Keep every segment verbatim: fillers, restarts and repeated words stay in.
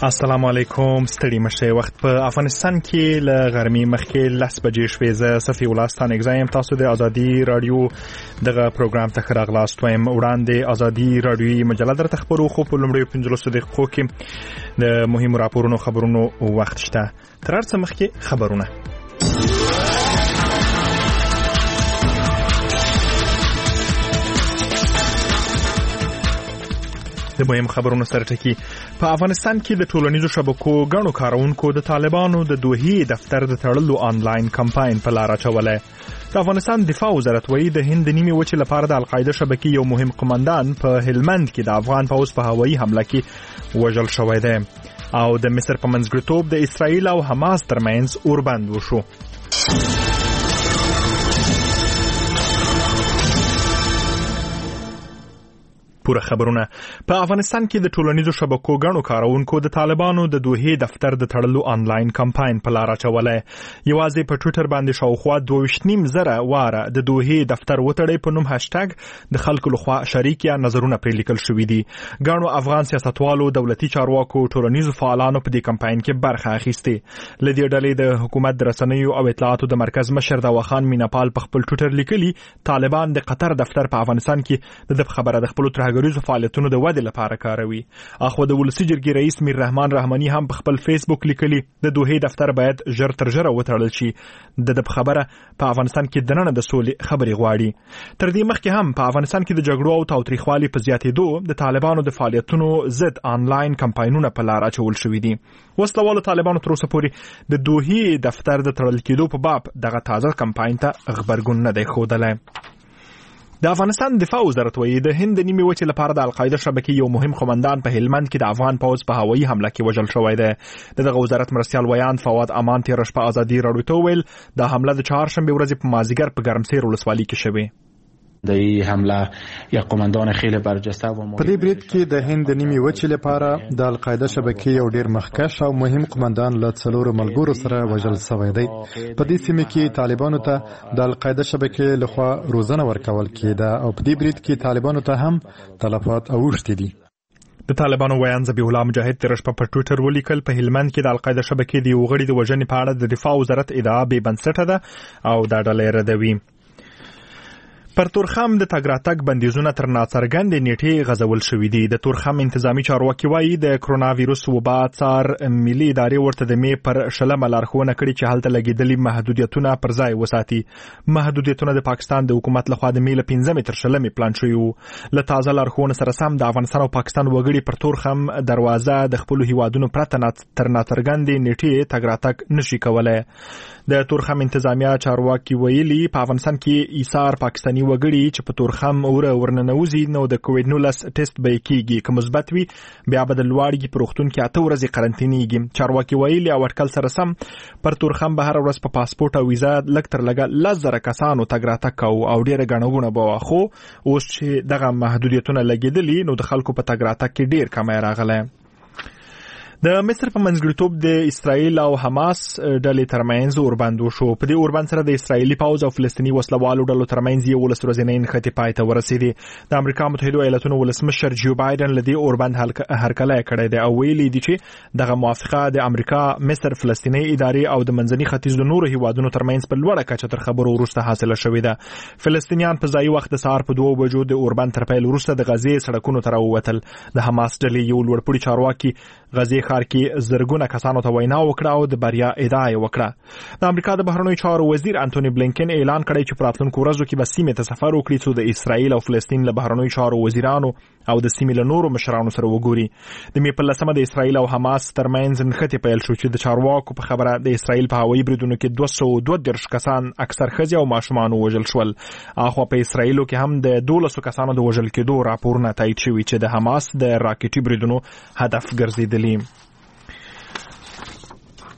السلام علیکم. ستړي مشه. وخت په افغانستان کې ل غرمې مخکې لس بجې شوې. زه صفي ولستان اگزایم. تاسو د ازادي رادیو دغه پروګرام ته راغلاست. وایم وړاندې ازادي رادیوي مجله درته خبرو خو په لومړیو پنځلسو دقیقو کې د مهمو راپورونو خبرونو وخت شته. تر هر څه مخکې خبرونه. د مهم خبرونو سره ټکی. په افغانستان کې د ټولنیزو شبکو غنو کارونکو د طالبانو د دوحې دفتر د تړلو آنلاین کمپاین په لار اچولای. د افغانستان دفاع وزارت وایي د هند د نیمې وچې لپاره د القاعده شبکې یو مهم قومندان په هلمند کې د افغان پوځ په هوایي حمله کې وژل شوی دی. او د مصر په منځګړیتوب د اسرائیل او حماس ترمنځ اوربند وشو. پوره خبرونه. په افغانستان کې د ټولنیزو شبکو غنو کارونکو د طالبانو د دوحې دفتر د تړلو آنلاین کمپاین په لار اچولای. یوازې په ټوئیټر باندې شاوخوا دوه ویشت نیم زره واره د دوحې دفتر وتړی په نوم هاشټګ د خلکو لخوا شریک یا نظرونه پرې لیکل شوي دي. غنو افغان سیاستوالو، دولتي چارواکو، ټولنیزو فعالانو په دې کمپاین کې برخه اخیستې. لدې ډلې د حکومت د رسنیو او اطلاعاتو د مرکز مشر داوخان میناپال په خپل ټوئیټر لیکلي طالبان د قطر دفتر په افغانستان کې د خبره د خپل ترهګریزو فعالیتونو د ودې لپاره کاروي. اخو د ولسی جرګې رئیس میر رحمان رحماني هم په خپل فیسبوک لیکلي د دوحې دفتر باید ژر تر ژره وتړل شي. د د خبره په افغانستان کې د نن د سولې خبري غواړي. تر دې مخکې هم په افغانستان کې د جګړو او تاوتریخوالي په زیاتېدو د طالبانو د فعالیتونو ضد آنلاین کمپاینونه په لار اچول شوي دي. وسلوالو طالبانو تر اوسه پورې د دوحې دفتر د تړل کېدو په باب دغه تازه کمپاین ته خبرګون نه دی ښودلی. د افغانستان دفاع وزارت وایي د هند د نیمې وچې لپاره د القاعده شبکې یو مهم قومندان په هلمند کې د افغان پوځ په هوایي حمله کې وژل شوی دی. دغه وزارت مرستیال ویان فواد امان تېره شپه ازادي راډیو ته وویل د حمله د چهارشنبې ورځې په مازدیګر په ګرمسیر ولسوالۍ کې شوې. د این حمله یک قومندان خیلی برجسته و په دې برید کې د هند د نیمې وچې لپاره د القاعده شبکې یو ډیر مخکښ او مهم قومندان له څلورو ملګرو سره وژل شوی دی. په دې سیمه کې طالبانو ته د القاعده شبکې لخوا روزنه ورکول کېده او په دې برید کې طالبانو ته هم تلفات اوښتي دي. د طالبانو ویان ذبیح الله مجاهد تېره شپه په ټوئیټر ولیکل په هلمند کې د القاعده شبکې د یو غړي د وژنې په اړه د دفاع وزارت ادعا بې بنسټه ده او دا ډله ردوي. پر تورخم د تګ راتګ بندیزونه تر ناڅرګندې نیټې غځول شوي دي. د تورخم انتظامی چارواکي وایي د کرونا ویروس وبا څار ملي ادارې ورته د مې پر شلمه لارښوونه کړې چې هلته لګېدلي محدودیتونه پر ځای وساتي. محدودیتونه د پاکستان د حکومت لخوا د مې له پنځمې تر شلمې پلان شوي وو. له تازه لارښوونو سره سم د افغانستان او پاکستان وګړي پر تورخم دروازه د خپلو هیوادونو پرته تر ناڅرګندې نیټې تګ راتګ نشي کولی. د تورخم انتظامیه چارواکي ویلي په افغانستان کې ایثار پاکستاني وګړي چې په تورخم اوره ورننوزي نو د کووډ نولس ټیسټ به کېږي. که مثبت وي بیا به د لوړګي په روغتون کې اته ورځې قرنطینېږي. چارواکي ویلي او اټکل سره سم پر تورخم به هره ورځ په پاسپورټ او ویزا لږ تر لږه لس زره کسانو تګ راتګ کوو او ډېره ګڼه ګوڼه به وه. خو اوس چې دغه محدودیتونه لګېدلي نو د خلکو په تګ راتګ کې ډېر کمی راغلی. د مصر په منځګړیتوب د اسرائیل او حماس ډلې ترمنځ اوربند وشو. په دې اوربند سره د اسرائیلي پوځ او فلسطیني وسلوالو ډلو ترمنځ یو ولس ورځنۍ نښتې پای ته ورسېدې. د امریکا متحده ایالاتونو ولسمشر جو بایدن له دې اوربند هرکلی کړی دی او ویلي دي چې دغه موافقه د امریکا، مصر، فلسطیني ادارې او د منځني ختیځ د نورو هیوادونو ترمنځ په لوړه کچه تر خبرو وروسته حاصله شوې ده. فلسطینیان په ځایي وخت د سهار په دوو بجو د اوربند تر پیل وروسته د غزې سړکونو ته راووتل. د حماس ډلې یو لوړپوړي چارواکي غزې ښار کې زرګونه کسانو ته وینا وکړه او د بریا ادعا یې وکړه. د امریکا د بهرنیو چارو وزیر انټونی بلینکن اعلان کړی چې په راتلونکو ورځو کې به سیمې ته سفر وکړي څو د اسرائیل او فلسطین له بهرنیو چارو وزیرانو او د سیمې له نورو مشرانو سره وګوري. د مې په لسمه د اسرائیل او حماس ترمنځ نښتې پیل شو چې د چارواکو په خبره د اسرائیل په هوایي بریدونو کې دوه سوه دوه دېرش کسان اکثر ښځې او ماشومان ووژل شول. اخوا په اسرائیلو کې هم د دولسو کسانو د وژل کېدو راپورونه تایید شوي چې د حماس د راکټي بریدونو هدف ګرځېدلي.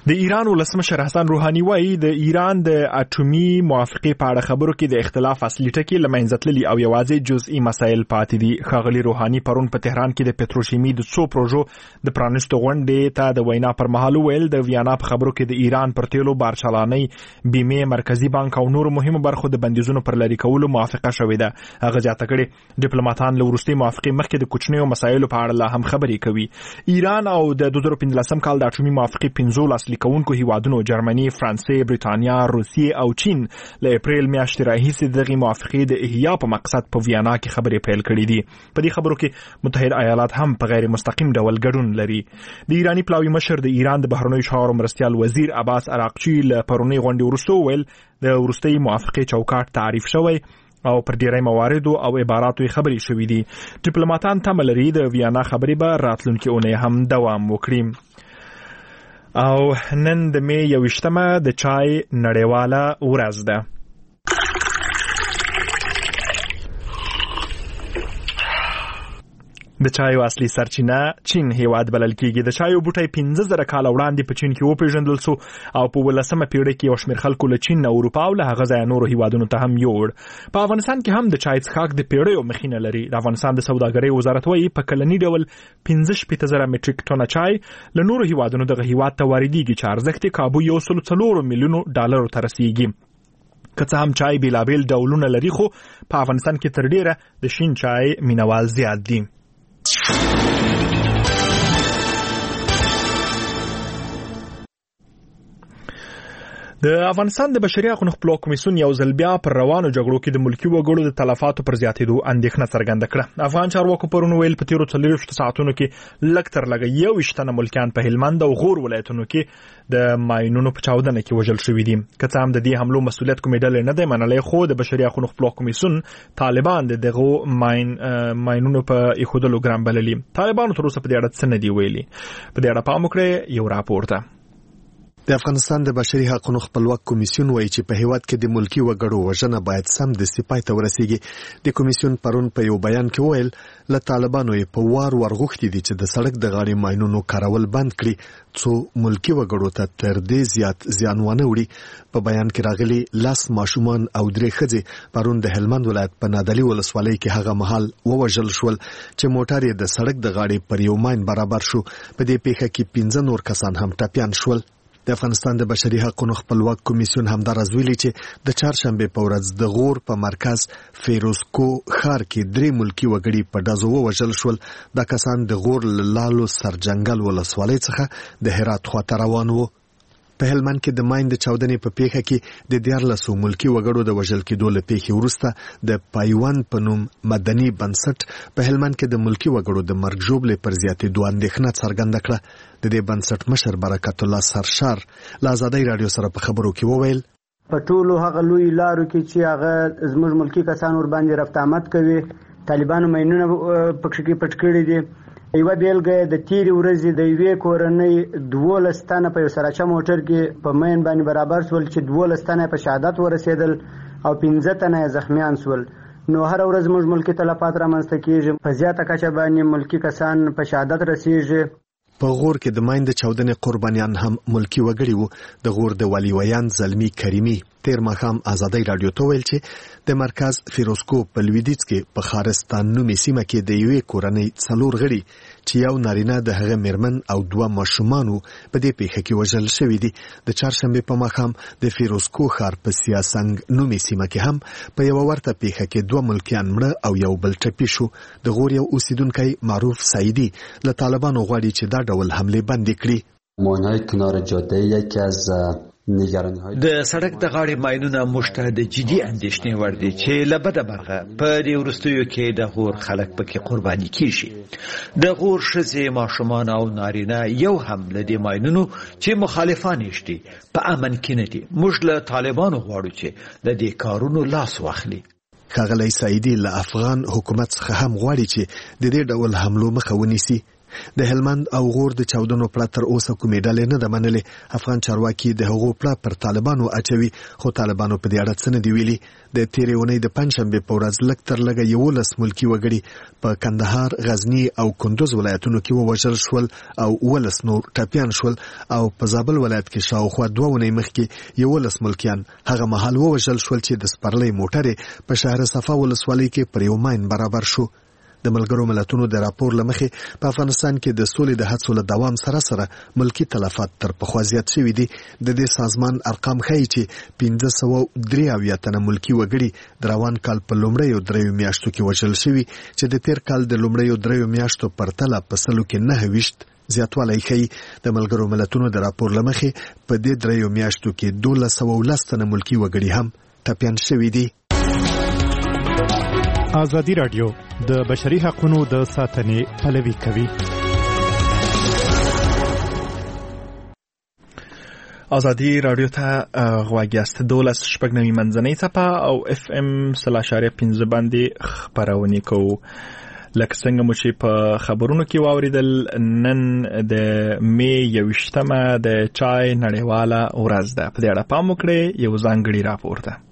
د ایران ولسمشر حسن روحاني وایي د ایران د اټومي موافقې په اړه خبرو کې د اختلاف اصلي ټکي له منځه تللي او یوازې جزئي مسایل پاتې دي. ښاغلي روحاني پرون په تهران کې د پتروشیمي د څو پروژو د پرانیستو غونډې ته د وینا پر مهال ویل د ویانا په خبرو کې د ایران پر تیلو بارچلانۍ بیمې مرکزی بانک او نورو مهمو برخو د بندیزونو پر لرې کولو موافقه شوې ده. هغه زیاته کړې ډیپلوماټان له وروستۍ موافقې مخکې د کوچنیو مسایلو په اړه لا هم خبرې کوي. ایران او د دوه زره پنځلسم کال د اټومي موافقې پنځولس لیکونکو هیوادونو جرمني، فرانسې، بریټانیا، روسیې او چین له اپریل میاشتې راهیسې دغه موافقې د احیا په مقصد په ویانا کې خبرې پیل کړې دي. په دې خبرو کې متحده ایالات هم په غیر مستقیم ډول ګډون لري. د ایرانی پلاوی مشر د ایران د بهرنیو چارو مرستیال وزیر عباس عراقچی له پرونی غونډې وروسته ویل د وروستۍ موافقې چوکاټ تعریف شوی او پر ډیری مواردو او عباراتو خبرې شوې دي. ډیپلوماټان تمه لري د ویانا خبرې به راتلونکي اونۍ هم دوام وکړي. او نن د می یوشتمه د چای نړیواله ورځ ده. د چایو اصلي سرچینه چین هیواد بلل کیږي. د چایو بوټی پنځه زره کاله وړاندې په چین کې وپیژندل شو او په ولسمه پیړۍ کې یو شمېر خلکو له چین نه اروپا او له هغه ځایه نورو هیوادونو ته هم یوړ. په افغانستان کې هم د چای څښاک د پیړیو مخینه لري. د افغانستان د سوداګرۍ وزارت وايي په کلني ډول پنځه شپېته زره مټریک ټنه چای له نورو هیوادونو دغه هیواد ته واردېږي چې ارزښت یې کابو یو سل څلور میلیونو ډالرو ته رسیږي. که څه هم چای بیلابیل ډولونه لري خو په افغانستان کې تر ډیره د شین چای مینوال زیات دي. د افغانستان د بشري حقوقو خپلواک کمیسیون یو ځل بیا پر روانو جګړو کې د ملکی وګړو د تلفاتو پر زیاتېدو اندېښنه څرګنده کړه. افغان چارواکو پرون ویل په تیرو څلوېښتو ساعتونو کې لږ تر لږه یوویشت تنه ملکیان په هلمند او غور ولایتونو کې د ماینونو په چاودنه کې وژل شوي دي. که څه هم د دې حملو مسؤلیت کومې ډلې نه دی منلی خو د بشري حقوقو خپلواک کمیسیون طالبان د دغه ماین ماینونو په ایښودلو ګران بللي. طالبانو تر اوسه په دې اړه څه نه دي ویلي. په دې اړه پام وکړئ یو راپور ته. د افغانستان د بشري حقوقو خپلواک کمیسیون وایي چې په هیواد کې د ملکی وګړو وژنه باید سم د سپای ته ورسیږي. د کمیسیون پرون په یو بیان کې ویل له طالبانو یې په وار ورغوښتي دي چې د سړک د غاړې ماینونو کارول بند کړي څو ملکی وګړو ته تر دې زیات زیان ونه وړي. په بیان کې راغلي لاس ماشومان او درې ښځې پرون د هلمند ولایت په نادعلي ولسوالۍ کې هغه مهال ووژل شول چې موټر یې د سړک د غاړې پر یو ماین برابر شو. په دې پیښه کې پنځه نور کسان هم ټپیان شول. د افغانستان د بشري حقوقو خپلواک کمیسیون همدارز ویلي چې د چهارشنبه په ورځ د غور په مرکز فیروزکو ښار کې درې ملکی وګړي په ډزو ووژل شول. دا کسان د غور لالو سرجنګل ولسوالۍ څخه د هرات خواته روان وو. په هلمند کې د ماین د چاودنې په پیښه کې د دیارلسو ملکی وګړو د وژل کېدو له پیښې وروسته د پایوان په نوم مدني بنسټ په هلمند کې د ملکی وګړو د مرګ ژوبلې پر زیاتېدو اندېښنه څرګنده کړه. د دې بنسټ مشر برکت الله سرشار له ازادۍ راډیو سره په خبرو کې وویل په ټولو هغه لوی لارو کې چې هغه زموږ ملکی کسان ور باندې رفت آمد کوي طالبانو ماینونه پکښ کې پټ کړي دي. یوه بیلګه د تیرې ورځې د یوې کورنۍ دولس تنه په یو سراچه موټر کې په ماین باندې برابر شول چې دولس تنه په شهادت ورسېدل او پنځه تنه زخمیان شول. نو هر ورځ موږ ملکی تلفات رامنځته کېږي. په زیاته کچه باندې ملکی کسان په شهادت رسېږي. په غور کې د ماین د چاودنې قربانیان هم ملکی وګړي وو. د غور د والی ویان زلمی کریمی تیر ماښام ازادۍ راډیو ته ویل چې د مرکز فیروزکو په لویدیځ کې په خارستان نومي سیمه کې د یوې کورنۍ څلور غړي چې یو نارینه د هغه میرمن او دوه ماشومانو په دې پیښه کې وژل شوي دي. د چهارشنبه په ماښام د فیروزکو ښار په سیاسنګ نومي سیمه کې هم په یو ورته پیښه کې دوه ملکیان مړه او یو بل ټپي شو. د غور یو اوسیدونکی معروف سعیدی له طالبانو غواړي چې دا ډول حمله بند کړي. ماین‌های کنار جاده یکی از د سړک د غاړې ماینونه موږ ته د جدي اندېښنې وړ دي چې له بده مرغه په دې وروستیو کې د غور خلک پکې قرباني کیږي. د غور ښځې، ماشومان او نارینه یو هم له دې ماینونو چې مخالفان یې شدي په امن کې نه دي. موږ له طالبانو غواړو چې د دې کارونو لاس واخلي. ښاغلی سعیدي له افغان حکومت څخه هم غواړي چې د دې ډول حملو مخه ونیسي. د هلمند او غور د چاودنو پړه تر اوسه کومې ډلې نه ده منلې. افغان چارواکي د هغو پړه پر طالبانو اچوي، خو طالبانو په دې اړه څه نه دي ویلي. د تېرې اونۍ د پنجشنبې په ورځ لږ تر لږه یولس ملکي وګړي په کندهار، غزني او کندوز ولایتونو کې ووژل شول او ولس نور ټپیان شول، او په زابل ولایت کې شاوخوا دوه اونۍ مخکې یولس ملکیان هغه مهال ووژل شول چې د سپرلۍ موټرې په شهر صفا ولسوالۍ کې پر یو ماین برابر شو. د ملګرو ملتونو د راپور له مخې په افغانستان کې د سولې د هڅو له دوام سره سره ملکی تلفات تر پخوا زیات شوي دي. د دې سازمان ارقام ښیي چې پنځه سوه درې اویا تنه ملکي وګړي د روان کال په لومړیو دریو میاشتو کې وژل شوي، چې د تیر کال د لومړیو دریو میاشتو پرتله په سلو کې نهه ویشت زیاتوالی ښیي. د ملګرو ملتونو د راپور له مخې په دې دریو میاشتو کې دولس سوه ولس تنه ملکي وګړي هم ټپیان شوي دي. ازادي راډیو د بشري حقوقو د ساتنې پلوي کوي. ازادي راډیو ته غواړئ است دولس شپږ نوي منځنۍ څپه او اف ام صلا اشاریه پنځه باندې خبرونه کوو. لکه څنګه مو چې په خبرونو کې واوریدل، نن د می یوشتمه د چای نړیواله ورځ ده. په دې اړه پام وکړئ، یو ځانګړی راپور ده.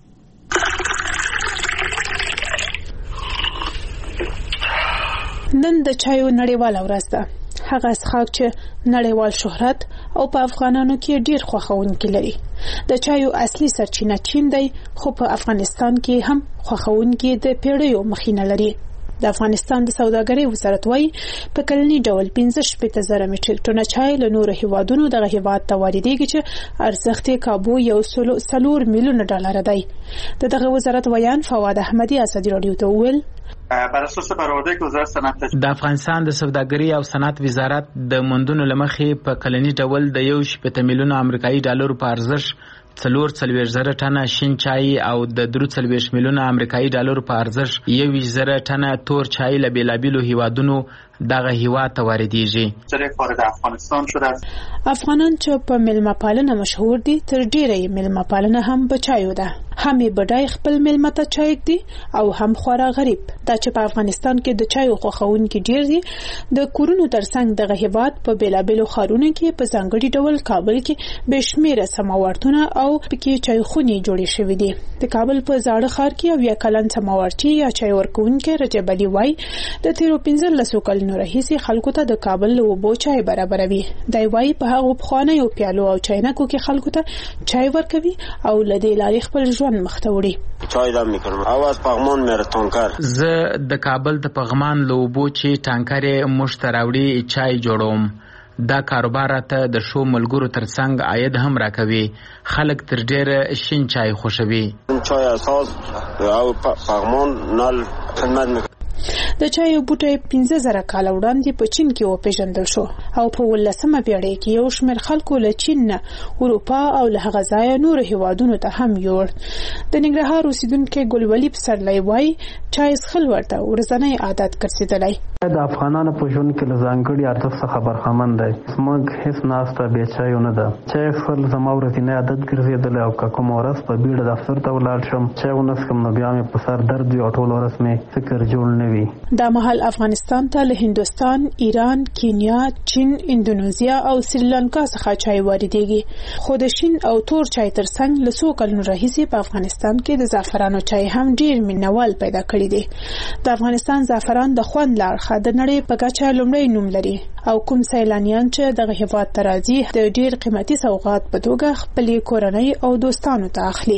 نن د چایو نړیواله ورځ ده. هغه څښاک چې نړیوال شهرت او په افغانانو کې ډیر خوښونکي لري. د چایو اصلي سرچینه چین دی، خو په افغانستان کې هم خوښونکي د پیړیو مخینه لري. د افغانستان د سوداګرۍ وزارت وايي په کلني ډول پنځه شپېته زره میټریک ټنه چای له نورو هیوادونو دغه هیواد ته واردېږي، چې ارزښت یې کابو یو سلو څلور میلیونه ډالر دی. د دغه وزارت ویان فواد احمدي ازادي راډیو ته وویل بر اساس برآورده که وزارت صنعت د افغانستان د سوداګرۍ او صنعت وزارت د موندنو لمخې په کلني ډول د یو شپېته میلیونه امریکایي ډالر په ارزښت څلور څلوېښت زره ټنه شین چای او د درې څلوېښت میلیونه امریکایي ډالر په ارزښت یوویشت زره ټنه تور چای له بېلابېلو هیوادونو دغه هیواد ته واردېږي. چې خارج افغانستان شده است. افغانان چې په میلمه پالنه مشهور دي، تر ډیره یې میلمه پالنه هم په چایو ده. هم یې بډای خپل میلمه ته چای ږدي او هم خورا غریب. دا چې په افغانستان کې د چایو خوښونکي ډیر دي. د کورونو ترڅنګ دغه هیواد په بېلابېلو ښارونو کې په ځانګړي ډول کابل کې بې شمېره سماوارتونه او پکې چای خونې جوړې شوې دي. د کابل په زاړه ښار کې اویا کلن سماوارچی یا چای ورکوونکی رجب علي وایي د تیرو پنځلسو کلونو راهیسې خلکو ته د کابل له اوبو چای برابروي. دی وایي په هغو پخوانیو پیالو او چاینکو کې خلکو ته چای ورکوي او له دې لارې خپل ژوند مخ ته وړي. چای دم میکنم او از پغمان میره تانکر. زه د کابل د پغمان له اوبو چې ټانکر یې موږ ته راوړي چای جوړوم. دا کاروبار ته د شو ملګرو ترڅنګ عاید هم راکوي. خلک تر ډیره شین چای خوښوي. چای اساس او پغمان نل خدمت میکنه. د چای بوټی پنځه زره کاله وړاندې په چین کې وپېژندل شو او په ولسمه پېړۍ کې یو شمېر خلکو له چین نه اروپا او له هغه ځایه نورو هیوادونو ته هم یوړ. د ننګرهار اوسیدونکی ګلولي پسرلی وایي چای څښل ورته ورځنی عادت ګرځېدلی. د افغانانو په ژوند کې له ځانګړي ارزښت څخه برخمن دی. زموږ هېڅ ناسته بې چایو نه ده. چای څښل زما ورځنی عادت ګرځېدلی او که کومه ورځ په بیړه دفتر ته ولاړ شم چای ونه څښم نو بیا مې په سر درد وي او ټوله ورځ مې فکر جوړ نه وي. دا مهال افغانستان ته له هندوستان، ایران، کینیا، چین، اندونیزیا او سریلانکا څخه چای واردېږي. خو د شین او تور چای ترڅنګ له څو کلونو راهیسې په افغانستان کې د زعفرانو چای هم ډیر مینوال پیدا کړي دي. د افغانستان زعفران د خوند له اړخه د نړۍ په کچه لومړی نوم لري او کوم سیلانیان چې دغه هیواد ته راځي د ډیر قیمتي سوغات په توګه خپلې کورنۍ او دوستانو ته اخلي.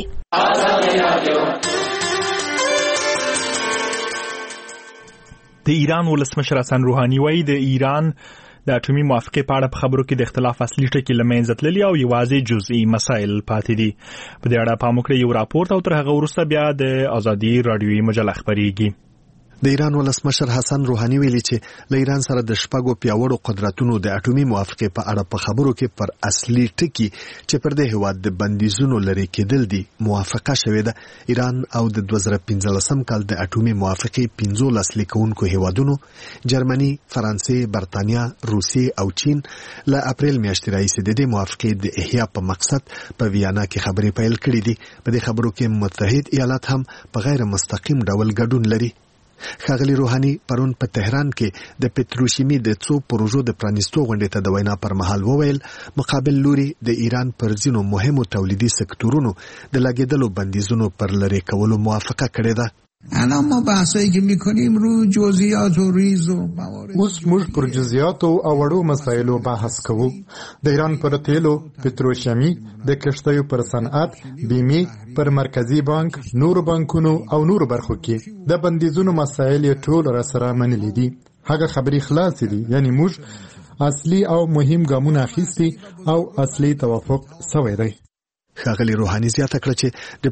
د ایران ولسمشر حسن روحاني وایي د ایران د اټومي موافقې په اړه په خبرو کې د اختلاف اصلي ټکي له منځه تللي او یوازې جزئي مسایل پاتې دي. په دې اړه پام وکړئ، یو راپور او تر هغه وروسته بیا د ازادي راډیوي مجله خبريږي. د ایران ولسمشر حسن روحاني ویلي چې له ایران سره د شپږو پیاوړو قدرتونو د اټومي موافقې په اړه په خبرو کې پر اصلي ټکي چې پر دې هیواد د بندیزونو لري کېدل دي موافقه شوې ده. ایران او د دوه زره پنځلسم کال د اټومي موافقې پنځولس لیکونکو هیوادونو جرمني، فرانسې، برتانیا، روسیې او چین له اپریل میاشتې راهیسې د دې موافقې د احیا په مقصد په ویانا کې خبرې پیل کړې دي. په دې خبرو کې متحد ایالات هم په غیر مستقیم ډول ګډون لري. ښاغلي روحاني پرون په تهران کې د پتروشیمي د څو پروژو د پرانیستو غونډې ته د وینا پر مهال وویل مقابل لوري د ایران پر ځینو مهمو تولیدي سکتورونو د لګیدلو بندیزونو پر لرې کولو موافقه کړې ده. الان ما بحثایی که میکنیم رو جزئیات و ریز و موارد اوس موږ پر جزئیاتو او وړو مسایلو بحث کوو. د ایران پر تیلو، پتروشیمي، د کښتیو پر صنعت، بیمې، پر مرکزی بانک، نورو بانکونو او نورو برخو کې د بندیزونو مسایل ټول را سره منلي دي. هغه خبرې خلاص دي، یعنی موږ اصلي او مهم ګامونه اخیستي او اصلي توافق سوی دی. ښاغلي روحاني زیاته کړه چې د